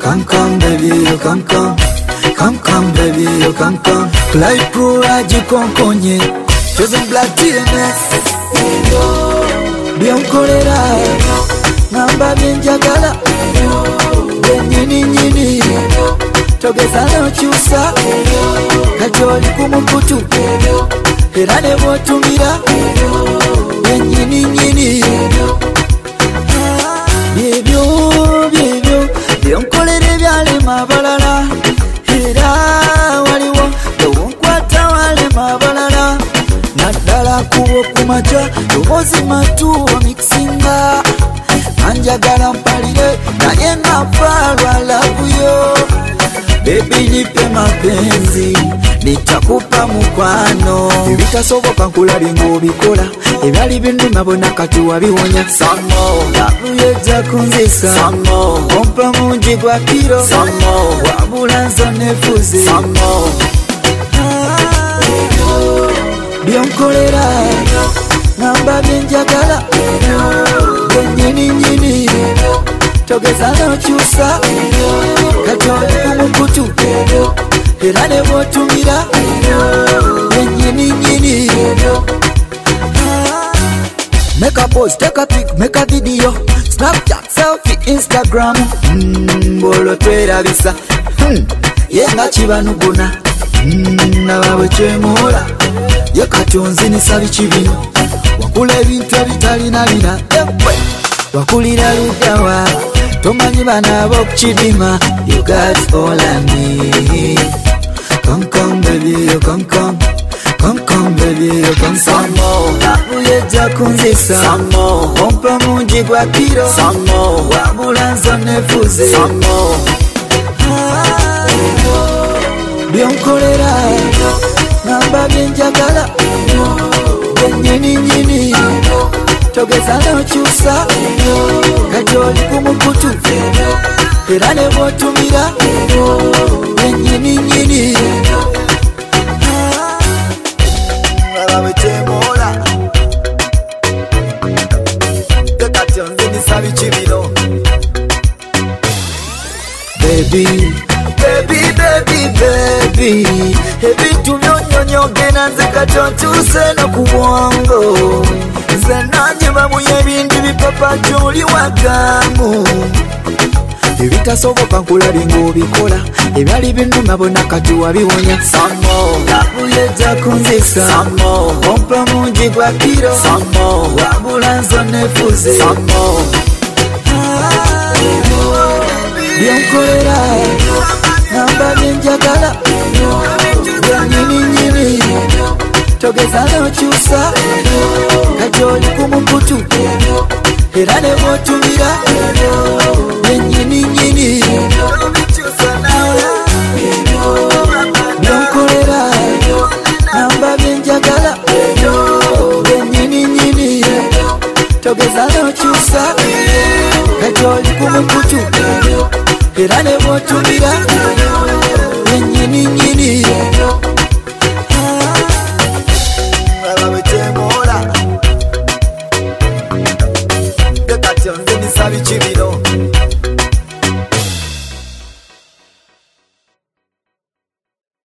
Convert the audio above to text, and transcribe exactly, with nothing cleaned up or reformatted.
come come baby, you come come, come come baby, you come come. Like courage konkonye, chosen black T N S. Bionkolera, namba binjagala, benyini nyini, togeza no chusa, kajoli kumukutu, erane botumira, benyini nyini. Bibyo, bibyo, bionkolere byale mabalala, era waliwo, dewonkwata wale mabalala. Nadala kubo kumacha, dobozi matuwa mixinga. Anjagala mpalire, naye napalwa labuyo. Baby nipe mapenzi, nitakupa mukwano. Ebitasoboka nkulalinga obikola, ebyali binduma bonna kati wabiwonya. Samo, labuye ejja kunzisa. Samo, ompa mungi gwa kiro. Samo, wabula nzo nefuze. Samo, byonkolera, namba byenjagala, byenyini nyini, togeza nokyusa, kati oli kumukutu, era ne bw'otumira, byenyini nyini. Make a post, take a pic, make a video, Snapchat, selfie, Instagram. Mmm, bolo twerabisa, hmm, yenga kibanuguna, mmm, nabawe kyemuula. Ye katonzi nisabi kibino, wakula ebintu ebitalinalina, ewe wakulira ludawa, tomanyi bana ab'okukidima. You got all I need. Come come baby, you come come, come come baby, you come samo. Labuye ejja kunzisa, samo. Ompa mungi gwa kiro, samo. Wabula nzo nefuze, samo. Byonkolera, namba byenjagala, byenyini nyini, togeza nokyusa, kati oli kumukutu, era ne bw'otumira, byenyini nyini. Abawe kyemuola, tekati onzinisaba kibiro. Baby, baby, baby, baby, ebintu byonyonyo gena nze kati ontuuse no ku bwongo. Nze nange bamuye ebindi bipapa gy'oli wagamu. Ebitasoboka nkulalinga obikola, ebyali binduma bonna kati wabiwonya. Samo, labuye ejja kunzisa. Samo, ompa mungi gwa kiro. Samo, wabula nzo nefuze. Samo, byonkolera, namba byenjagala, byenyini nyini, togeza nokyusa, kati oli kumukutu, era ne bw'otumira, byenyini nyini. Byonkolera, namba byenjagala, byenyini nyini, togeza nokyusa, kati oli kumukutu, era ne bw'otumira, byenyini nyini.